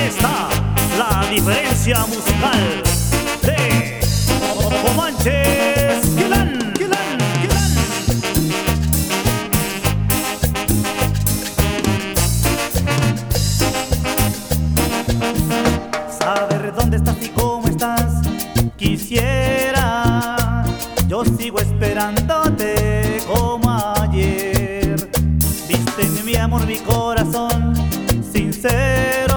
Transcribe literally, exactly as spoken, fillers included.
está la diferencia musical de Comanches Quilan, Quilan, Quilan. Saber dónde estás y cómo estás, quisiera. Yo sigo esperándote como ayer. Viste en mi amor mi corazón sincero.